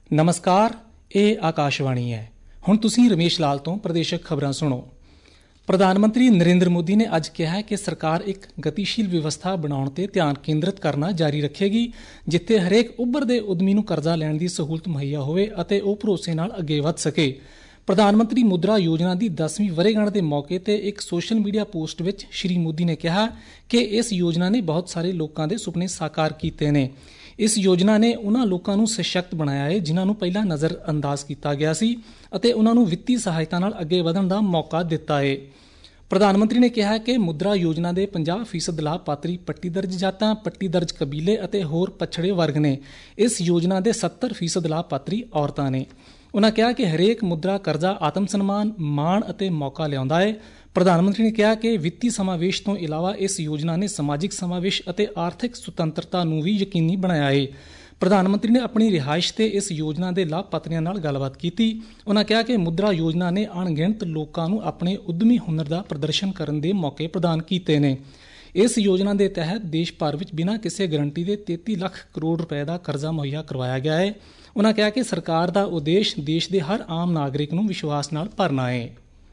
ਨਮਸਕਾਰ, ਇਹ ਆਕਾਸ਼ਵਾਣੀ ਹੈ। ਹੁਣ ਤੁਸੀਂ ਰਮੇਸ਼ ਲਾਲ ਤੋਂ ਪ੍ਰਦੇਸ਼ਕ ਖਬਰਾਂ ਸੁਣੋ। ਪ੍ਰਧਾਨ ਮੰਤਰੀ ਨਰਿੰਦਰ ਮੋਦੀ ਨੇ ਅੱਜ ਕਿਹਾ ਹੈ ਕਿ ਸਰਕਾਰ ਇੱਕ ਗਤੀਸ਼ੀਲ ਵਿਵਸਥਾ ਬਣਾਉਣ ਤੇ ਧਿਆਨ ਕੇਂਦਰਿਤ ਕਰਨਾ ਜਾਰੀ ਰੱਖੇਗੀ, ਜਿੱਥੇ ਹਰੇਕ ਉੱਭਰਦੇ ਉਦਮੀ ਨੂੰ ਕਰਜ਼ਾ ਲੈਣ ਦੀ ਸਹੂਲਤ ਮੁਹੱਈਆ ਹੋਵੇ ਅਤੇ ਉਹ ਭਰੋਸੇ ਨਾਲ ਅੱਗੇ ਵਧ ਸਕੇ। ਪ੍ਰਧਾਨ ਮੰਤਰੀ ਮੁਦਰਾ ਯੋਜਨਾ ਦੀ 10ਵੀਂ ਵਰ੍ਹੇਗੰਢ ਦੇ ਮੌਕੇ ਤੇ ਇੱਕ ਸੋਸ਼ਲ ਮੀਡੀਆ ਪੋਸਟ ਵਿੱਚ ਸ਼੍ਰੀ ਮੋਦੀ ਨੇ ਕਿਹਾ ਕਿ ਇਸ ਯੋਜਨਾ ਨੇ ਬਹੁਤ ਸਾਰੇ ਲੋਕਾਂ ਦੇ ਸੁਪਨੇ ਸਾਕਾਰ ਕੀਤੇ ਨੇ। ਇਸ ਯੋਜਨਾ ਨੇ ਉਹਨਾਂ ਲੋਕਾਂ ਨੂੰ ਸਸ਼ਕਤ ਬਣਾਇਆ ਹੈ ਜਿਨ੍ਹਾਂ ਨੂੰ ਪਹਿਲਾਂ ਨਜ਼ਰ ਅੰਦਾਜ਼ ਕੀਤਾ ਗਿਆ ਸੀ ਅਤੇ ਉਹਨਾਂ ਨੂੰ ਵਿੱਤੀ ਸਹਾਇਤਾ ਨਾਲ ਅੱਗੇ ਵਧਣ ਦਾ ਮੌਕਾ ਦਿੱਤਾ ਹੈ। ਪ੍ਰਧਾਨ ਮੰਤਰੀ ਨੇ ਕਿਹਾ ਕਿ ਮੁਦਰਾ ਯੋਜਨਾ ਦੇ 50% ਲਾਭਪਾਤਰੀ ਪੱਟੀਦਰਜ ਜਾਤਾਂ, ਪੱਟੀਦਰਜ ਕਬੀਲੇ ਅਤੇ ਹੋਰ ਪਛੜੇ ਵਰਗ ਨੇ। ਇਸ ਯੋਜਨਾ ਦੇ 70% ਲਾਭਪਾਤਰੀ ਔਰਤਾਂ ਨੇ। ਉਨ੍ਹਾਂ ਕਿਹਾ ਕਿ ਹਰੇਕ ਮੁਦਰਾ ਕਰਜ਼ਾ ਆਤਮ ਸਨਮਾਨ, ਮਾਣ ਅਤੇ ਮੌਕਾ ਲਿਆਉਂਦਾ ਹੈ। ਪ੍ਰਧਾਨ ਮੰਤਰੀ ਨੇ ਕਿਹਾ ਕਿ ਵਿੱਤੀ ਸਮਾਵੇਸ਼ ਤੋਂ ਇਲਾਵਾ ਇਸ ਯੋਜਨਾ ਨੇ ਸਮਾਜਿਕ ਸਮਾਵੇਸ਼ ਅਤੇ ਆਰਥਿਕ ਸੁਤੰਤਰਤਾ ਨੂੰ ਵੀ ਯਕੀਨੀ ਬਣਾਇਆ ਹੈ। ਪ੍ਰਧਾਨ ਮੰਤਰੀ ਨੇ ਆਪਣੀ ਰਿਹਾਇਸ਼ ਤੇ ਇਸ ਯੋਜਨਾ ਦੇ ਲਾਭਪਾਤਰੀਆਂ ਨਾਲ ਗੱਲਬਾਤ ਕੀਤੀ। ਉਨ੍ਹਾਂ ਕਿਹਾ ਕਿ ਮੁਦਰਾ ਯੋਜਨਾ ਨੇ ਅਣਗਿਣਤ ਲੋਕਾਂ ਨੂੰ ਆਪਣੇ ਉੱਦਮੀ ਹੁਨਰ ਦਾ ਪ੍ਰਦਰਸ਼ਨ ਕਰਨ ਦੇ ਮੌਕੇ ਪ੍ਰਦਾਨ ਕੀਤੇ ਨੇ। ਇਸ ਯੋਜਨਾ ਦੇ ਤਹਿਤ ਦੇਸ਼ ਭਰ ਵਿੱਚ ਬਿਨਾਂ ਕਿਸੇ ਗਰੰਟੀ ਦੇ 33 ਲੱਖ ਕਰੋੜ ਰੁਪਏ ਦਾ ਕਰਜ਼ਾ ਮੁਹੱਈਆ ਕਰਵਾਇਆ ਗਿਆ ਹੈ। ਉਨ੍ਹਾਂ ਕਿਹਾ ਕਿ ਸਰਕਾਰ ਦਾ ਉਦੇਸ਼ ਦੇਸ਼ ਦੇ ਹਰ ਆਮ ਨਾਗਰਿਕ ਨੂੰ ਵਿਸ਼ਵਾਸ ਨਾਲ ਭਰਨਾ ਹੈ।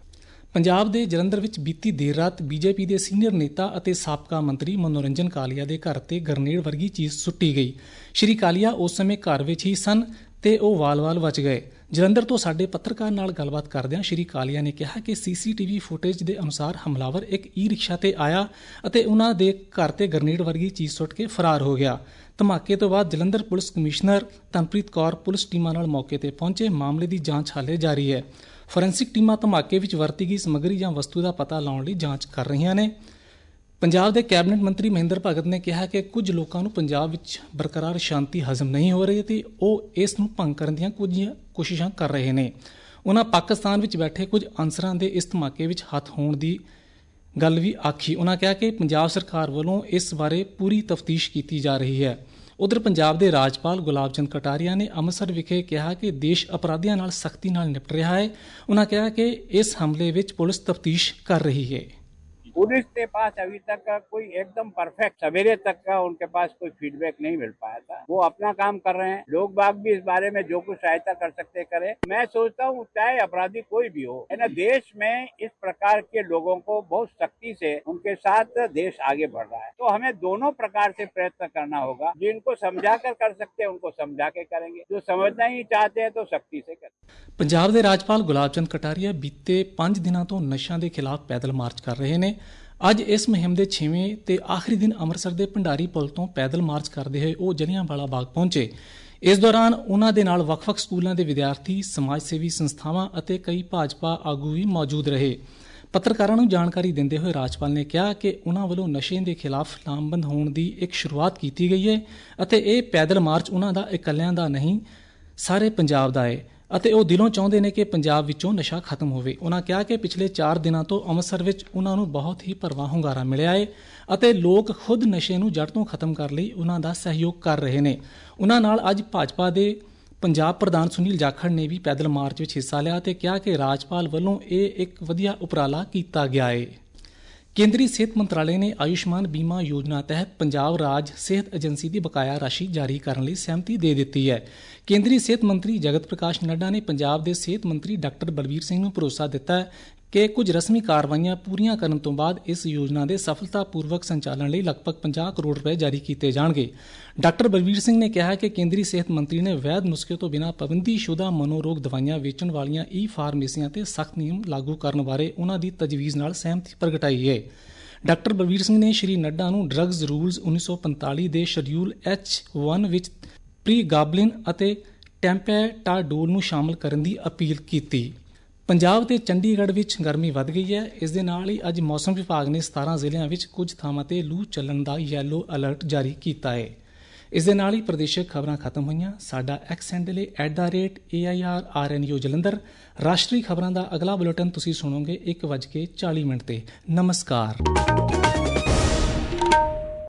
ਪੰਜਾਬ ਦੇ ਜਲੰਧਰ ਵਿੱਚ ਬੀਤੀ ਦੇਰ ਰਾਤ ਬੀਜੇਪੀ ਦੇ ਸੀਨੀਅਰ ਨੇਤਾ ਅਤੇ ਸਾਬਕਾ ਮੰਤਰੀ ਮਨੋਰੰਜਨ ਕਾਲੀਆ ਦੇ ਘਰ ਤੇ ਗਰਨੇਡ ਵਰਗੀ ਚੀਜ਼ ਸੁੱਟੀ ਗਈ। ਸ਼੍ਰੀ ਕਾਲੀਆ ਉਸ ਸਮੇਂ ਘਰ ਵਿੱਚ ਹੀ ਸਨ ਤੇ ਉਹ ਵਾਲ-ਵਾਲ ਬਚ ਗਏ। ਜਲੰਧਰ ਤੋਂ ਸਾਡੇ ਪੱਤਰਕਾਰ ਨਾਲ ਗੱਲਬਾਤ ਕਰਦਿਆਂ ਸ਼੍ਰੀ ਕਾਲੀਆ ਨੇ ਕਿਹਾ ਕਿ ਸੀਸੀਟੀਵੀ ਫੁਟੇਜ ਦੇ ਅਨੁਸਾਰ ਹਮਲਾਵਰ ਇੱਕ ਈ-ਰਿਕਸ਼ਾ ਤੇ ਆਇਆ ਅਤੇ ਉਹਨਾਂ ਦੇ ਘਰ ਤੇ ਗਰਨੇਡ ਵਰਗੀ ਚੀਜ਼ ਸੁੱਟ ਕੇ ਫਰਾਰ ਹੋ ਗਿਆ। ਧਮਾਕੇ ਤੋਂ ਬਾਅਦ Jalandhar police commissioner Tanpreet Kaur police ਟੀਮਾਂ ਨਾਲ ਮੌਕੇ ਤੇ ਪਹੁੰਚੇ। ਮਾਮਲੇ ਦੀ ਜਾਂਚ ਹਾਲੇ ਜਾਰੀ ਹੈ। ਫੋਰੈਂਸਿਕ ਟੀਮਾਂ ਧਮਾਕੇ ਵਿੱਚ ਵਰਤੀ ਗਈ ਸਮੱਗਰੀ ਜਾਂ ਵਸਤੂ ਦਾ ਪਤਾ ਲਾਉਣ ਲਈ ਜਾਂਚ ਕਰ ਰਹੀਆਂ ਨੇ। ਪੰਜਾਬ ਦੇ ਕੈਬਨਿਟ ਮੰਤਰੀ ਮਹਿੰਦਰ ਭਗਤ ਨੇ ਕਿਹਾ ਕਿ ਕੁਝ ਲੋਕਾਂ ਨੂੰ ਪੰਜਾਬ ਵਿੱਚ ਬਰਕਰਾਰ ਸ਼ਾਂਤੀ ਹਜ਼ਮ ਨਹੀਂ ਹੋ ਰਹੀ ਤੇ ਉਹ ਇਸ ਨੂੰ ਭੰਗ ਕਰਨ ਦੀਆਂ ਕੁਝ ਕੋਸ਼ਿਸ਼ਾਂ ਕਰ ਰਹੇ ਨੇ। ਉਹਨਾਂ ਪਾਕਿਸਤਾਨ ਵਿੱਚ ਬੈਠੇ ਕੁਝ ਅਨਸਰਾਂ ਦੇ ਇਸ ਧਮਾਕੇ ਵਿੱਚ ਹੱਥ ਹੋਣ ਦੀ ਗੱਲ ਵੀ ਆਖੀ। ਉਹਨਾਂ ਕਿਹਾ ਕਿ ਪੰਜਾਬ ਸਰਕਾਰ ਵੱਲੋਂ ਇਸ ਬਾਰੇ ਪੂਰੀ ਤਫਤੀਸ਼ ਕੀਤੀ ਜਾ ਰਹੀ ਹੈ। ਉਧਰ ਪੰਜਾਬ ਦੇ ਰਾਜਪਾਲ ਗੁਲਾਬ ਚੰਦ ਕਟਾਰੀਆ ਨੇ ਅੰਮ੍ਰਿਤਸਰ ਵਿਖੇ ਕਿਹਾ ਕਿ ਦੇਸ਼ ਅਪਰਾਧੀਆਂ ਨਾਲ ਸਖਤੀ ਨਾਲ ਨਿਪਟ ਰਿਹਾ ਹੈ। ਉਨ੍ਹਾਂ ਕਿਹਾ ਕਿ ਇਸ ਹਮਲੇ ਵਿੱਚ ਪੁਲਿਸ ਤਫਤੀਸ਼ ਕਰ ਰਹੀ ਹੈ। पुलिस के पास अभी तक का कोई एकदम परफेक्ट सवेरे तक का उनके पास कोई फीडबैक नहीं मिल पाया था। वो अपना काम कर रहे हैं। लोग बाग भी इस बारे में जो कुछ सहायता कर सकते करें। मैं सोचता हूँ चाहे अपराधी कोई भी हो, है ना, देश में इस प्रकार के लोगों को बहुत सख्ती से उनके साथ देश आगे बढ़ रहा है। तो हमें दोनों प्रकार से प्रयत्न करना होगा। जिनको समझा कर सकते हैं उनको समझा के करेंगे, जो समझना ही चाहते हैं तो सख्ती से करें। ਪੰਜਾਬ ਦੇ ਰਾਜਪਾਲ ਗੁਲਾਬ ਚੰਦ ਕਟਾਰੀਆ ਬੀਤੇ 5 ਦਿਨਾਂ ਤੋਂ ਨਸ਼ਿਆਂ ਦੇ ਖਿਲਾਫ ਪੈਦਲ ਮਾਰਚ ਕਰ ਰਹੇ ਨੇ। ਅੱਜ ਇਸ ਮੁਹਿੰਮ ਦੇ 6ਵੇਂ ਤੇ ਆਖਰੀ ਦਿਨ ਅੰਮ੍ਰਿਤਸਰ ਦੇ ਭੰਡਾਰੀ ਪੁਲ ਤੋਂ ਪੈਦਲ ਮਾਰਚ ਕਰਦੇ ਹੋਏ ਉਹ ਜਲਿਆਂਵਾਲਾ ਬਾਗ ਪਹੁੰਚੇ। ਇਸ ਦੌਰਾਨ ਉਹਨਾਂ ਦੇ ਨਾਲ ਵੱਖ-ਵੱਖ ਸਕੂਲਾਂ ਦੇ ਵਿਦਿਆਰਥੀ, ਸਮਾਜ ਸੇਵੀ ਸੰਸਥਾਵਾਂ ਅਤੇ ਕਈ ਭਾਜਪਾ ਆਗੂ ਵੀ ਮੌਜੂਦ ਰਹੇ। ਪੱਤਰਕਾਰਾਂ ਨੂੰ ਜਾਣਕਾਰੀ ਦਿੰਦੇ ਹੋਏ ਰਾਜਪਾਲ ਨੇ ਕਿਹਾ ਕਿ ਉਹਨਾਂ ਵੱਲੋਂ ਨਸ਼ੇ ਦੇ ਖਿਲਾਫ ਲਾਮਬੰਦ ਹੋਣ ਦੀ ਇੱਕ ਸ਼ੁਰੂਆਤ ਕੀਤੀ ਗਈ ਹੈ ਅਤੇ ਇਹ ਪੈਦਲ ਮਾਰਚ ਉਹਨਾਂ ਦਾ ਇਕੱਲਿਆਂ ਦਾ ਨਹੀਂ, ਸਾਰੇ ਪੰਜਾਬ ਦਾ ਹੈ ਅਤੇ ਉਹ ਦਿਲੋਂ ਚਾਹੁੰਦੇ ਨੇ ਕਿ ਪੰਜਾਬ ਵਿੱਚੋਂ ਨਸ਼ਾ ਖਤਮ ਹੋਵੇ। ਉਨ੍ਹਾਂ ਕਿਹਾ ਕਿ ਪਿਛਲੇ 4 ਦਿਨਾਂ ਤੋਂ ਅੰਮ੍ਰਿਤਸਰ ਵਿੱਚ ਉਨ੍ਹਾਂ ਨੂੰ ਬਹੁਤ ਹੀ ਭਰਵਾਂ ਹੁੰਗਾਰਾ ਮਿਲਿਆ ਹੈ ਅਤੇ ਲੋਕ ਖੁਦ ਨਸ਼ੇ ਨੂੰ ਜੜ ਤੋਂ ਖਤਮ ਕਰਨ ਲਈ ਉਨ੍ਹਾਂ ਦਾ ਸਹਿਯੋਗ ਕਰ ਰਹੇ ਨੇ। ਉਨ੍ਹਾਂ ਨਾਲ ਅੱਜ ਭਾਜਪਾ ਦੇ ਪੰਜਾਬ ਪ੍ਰਧਾਨ ਸੁਨੀਲ ਜਾਖੜ ਨੇ ਵੀ ਪੈਦਲ ਮਾਰਚ ਵਿੱਚ ਹਿੱਸਾ ਲਿਆ ਅਤੇ ਕਿਹਾ ਕਿ ਰਾਜਪਾਲ ਵੱਲੋਂ ਇਹ ਇੱਕ ਵਧੀਆ ਉਪਰਾਲਾ ਕੀਤਾ ਗਿਆ ਹੈ। ਕੇਂਦਰੀ ਸਿਹਤ ਮੰਤਰਾਲੇ ਨੇ ਆਯੁਸ਼ਮਾਨ ਬੀਮਾ ਯੋਜਨਾ ਤਹਿਤ ਪੰਜਾਬ ਰਾਜ ਸਿਹਤ ਏਜੰਸੀ ਦੀ ਬਕਾਇਆ ਰਾਸ਼ੀ ਜਾਰੀ ਕਰਨ ਲਈ ਸਹਿਮਤੀ ਦੇ ਦਿੱਤੀ ਹੈ। ਕੇਂਦਰੀ ਸਿਹਤ ਮੰਤਰੀ ਜਗਤ ਪ੍ਰਕਾਸ਼ ਨੱਡਾ ਨੇ ਪੰਜਾਬ ਦੇ ਸਿਹਤ ਮੰਤਰੀ ਡਾਕਟਰ ਬਲਬੀਰ ਸਿੰਘ ਨੂੰ ਭਰੋਸਾ ਦਿੱਤਾ ਹੈ ਕਿ ਕੁਝ ਰਸਮੀ ਕਾਰਵਾਈਆਂ ਪੂਰੀਆਂ ਕਰਨ ਤੋਂ ਬਾਅਦ ਇਸ ਯੋਜਨਾ ਦੇ ਸਫਲਤਾਪੂਰਵਕ ਸੰਚਾਲਨ ਲਈ ਲਗਭਗ 50 ਕਰੋੜ ਰੁਪਏ ਜਾਰੀ ਕੀਤੇ ਜਾਣਗੇ। ਡਾਕਟਰ ਬਲਬੀਰ ਸਿੰਘ ਨੇ ਕਿਹਾ ਕਿ ਕੇਂਦਰੀ ਸਿਹਤ ਮੰਤਰੀ ਨੇ ਵੈਧ ਨੁਸਖੇ ਤੋਂ ਬਿਨਾਂ ਪਾਬੰਦੀਸ਼ੁਦਾ ਮਨੋਰੋਗ ਦਵਾਈਆਂ ਵੇਚਣ ਵਾਲੀਆਂ ਈ-ਫਾਰਮੇਸੀਆਂ ਤੇ ਸਖਤ ਨਿਯਮ ਲਾਗੂ ਕਰਨ ਬਾਰੇ ਉਹਨਾਂ ਦੀ ਤਜਵੀਜ਼ ਨਾਲ ਸਹਿਮਤੀ ਪ੍ਰਗਟਾਈ ਹੈ। ਡਾਕਟਰ ਬਲਬੀਰ ਸਿੰਘ ਨੇ ਸ਼੍ਰੀ ਨੱਡਾ ਨੂੰ ਡਰੱਗਜ਼ ਰੂਲਜ਼ 1945 ਦੇ ਸ਼ਡਿਊਲ H1 ਵਿੱਚ ਪ੍ਰੀਗਾਬਲਿਨ ਅਤੇ ਟੈਂਪੇਟਾਡੋਲ ਨੂੰ ਸ਼ਾਮਲ ਕਰਨ ਦੀ ਅਪੀਲ ਕੀਤੀ। ਪੰਜਾਬ ਤੇ ਚੰਡੀਗੜ੍ਹ ਵਿੱਚ ਗਰਮੀ ਵੱਧ ਗਈ ਹੈ। ਇਸ ਦੇ ਨਾਲ ਹੀ ਅੱਜ ਮੌਸਮ ਵਿਭਾਗ ਨੇ 17 ਜ਼ਿਲ੍ਹਿਆਂ ਵਿੱਚ ਕੁਝ ਥਾਵਾਂ ਤੇ ਲੂ ਚੱਲਣ ਦਾ ਯੈਲੋ ਅਲਰਟ ਜਾਰੀ ਕੀਤਾ ਹੈ। ਇਸ ਦੇ ਨਾਲ ਹੀ ਪ੍ਰਦੇਸ਼ਕ ਖਬਰਾਂ ਖਤਮ ਹੋਈਆਂ। ਸਾਡਾ ਐਕਸ ਹੈਂਡਲ ਹੈ @AIRRNU ਜਲੰਧਰ। ਰਾਸ਼ਟਰੀ ਖਬਰਾਂ ਦਾ ਅਗਲਾ ਬੁਲੇਟਿਨ ਤੁਸੀਂ ਸੁਣੋਗੇ 1:40 ਤੇ। ਨਮਸਕਾਰ।